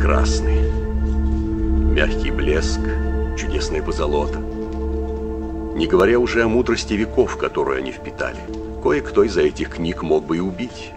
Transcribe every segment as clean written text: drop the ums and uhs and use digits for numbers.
прекрасны. Мягкий блеск, чудесная позолота. Не говоря уже о мудрости веков, которую они впитали. Кое-кто из этих книг мог бы и убить.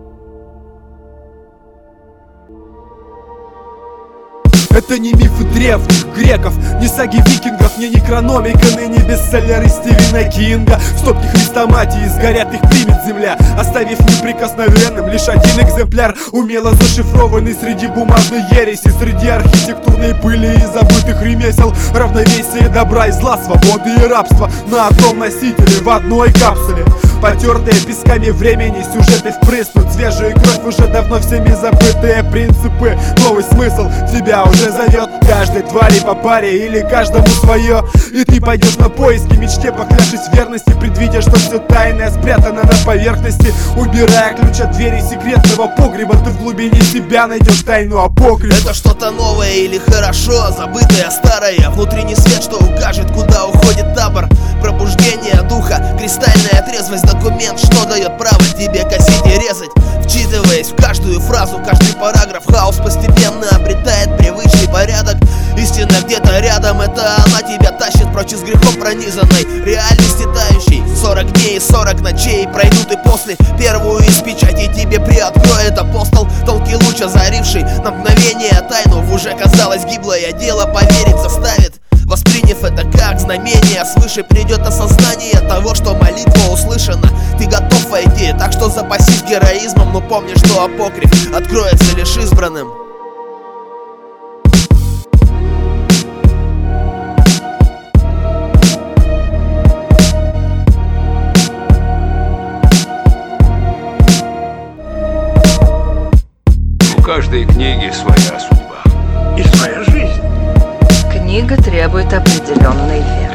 Это не мифы древних греков, не саги викингов, не некрономика, ныне бестселлеры Стивена Кинга. В стопке хрестоматии сгорят, их примет земля, оставив неприкосновенным лишь один экземпляр, умело зашифрованный среди бумажной ереси, среди архитектурной пыли и забытых ремесел. Равновесие добра и зла, свободы и рабства на одном носителе в одной капсуле. Потертые песками времени сюжеты впрыснут, свежая кровь, уже давно всеми забытые принципы. Новый смысл тебя уже зовет, каждой твари по паре или каждому свое. И ты пойдешь на поиски, мечте поклявшись в верности, предвидя, что все тайное спрятано на поверхности. Убирая ключ от двери секретного погреба, ты в глубине себя найдешь тайну апокрифа. Это что-то новое или хорошо забытое старое, внутренний свет, что укажет, куда уходит табор. Пробуждение духа, кристальная трезвость, документ, что дает право тебе косить и резать. Вчитываясь в каждую фразу, каждый параграф, хаос постепенно обретает привычный порядок. Истина где-то рядом, это она тебя тащит прочь из грехом пронизанной реальности тающей. 40 дней и 40 ночей пройдут, и после первую из печатей тебе приоткроет апостол. Тонкий луч, озаривший на мгновение тайну в уже казалось гиблое дело, поверить заставит. Восприняв это как знамение, свыше придет осознание того, что молитва услышана. Ты готов войти, так что запасись героизмом, но помни, что апокриф откроется лишь избранным. У каждой книги своя судьба и своя жизнь. Книга требует определенной веры.